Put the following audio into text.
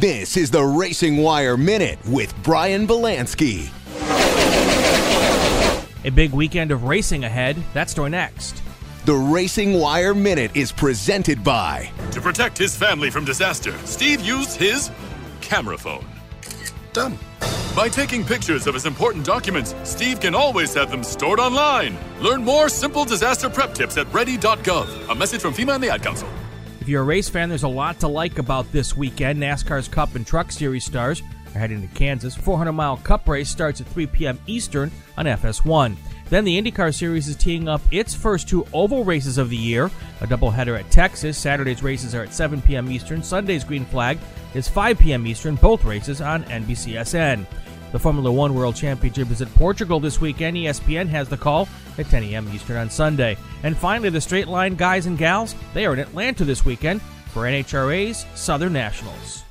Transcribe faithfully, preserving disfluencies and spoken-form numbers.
This is the Racing Wire Minute with Brian Belansky. A big weekend of racing ahead. That story next. The Racing Wire Minute is presented by... To protect his family from disaster, Steve used his camera phone. Done. By taking pictures of his important documents, Steve can always have them stored online. Learn more simple disaster prep tips at ready dot gov. A message from FEMA and the Ad Council. If you're a race fan, there's a lot to like about this weekend. NASCAR's Cup and Truck Series stars are heading to Kansas. four hundred mile Cup race starts at three p.m. Eastern on F S one. Then the IndyCar Series is teeing up its first two oval races of the year, a doubleheader at Texas. Saturday's races are at seven p.m. Eastern. Sunday's green flag is five p.m. Eastern, both races on N B C S N. The Formula One World Championship is at Portugal this weekend. E S P N has the call at ten a.m. Eastern on Sunday. And finally, the straight line guys and gals, they are in Atlanta this weekend for N H R A's Southern Nationals.